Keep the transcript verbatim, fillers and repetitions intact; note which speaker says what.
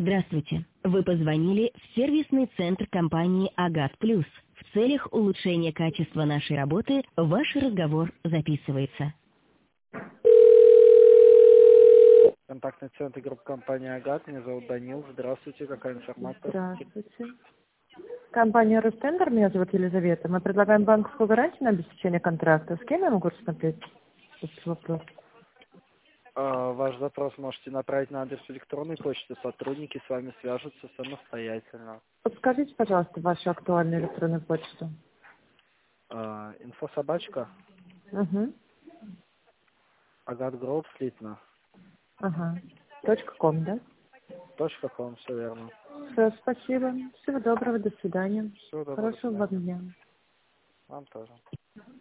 Speaker 1: Здравствуйте. Вы позвонили в сервисный центр компании «Агат Плюс». В целях улучшения качества нашей работы ваш разговор записывается.
Speaker 2: Контактный центр группы компании «Агат». Меня зовут Данил. Здравствуйте. Какая информация?
Speaker 3: Здравствуйте. Компания «Ростендер», меня зовут Елизавета. Мы предлагаем банковскую гарантию на обеспечение контракта. С кем я могу рассмотреть этот вопрос?
Speaker 2: А, ваш запрос можете направить на адрес электронной почты. Сотрудники с вами свяжутся самостоятельно.
Speaker 3: Подскажите, пожалуйста, вашу актуальную электронную почту.
Speaker 2: А, инфособачка.
Speaker 3: Угу.
Speaker 2: Агат Гроуп Слитно.
Speaker 3: Ага. Точка ком, да?
Speaker 2: Точка ком, все верно.
Speaker 3: Все, спасибо. Всего доброго, до свидания.
Speaker 2: Всего доброго, до
Speaker 3: Хорошего вам
Speaker 2: свидания.
Speaker 3: дня.
Speaker 2: Вам тоже.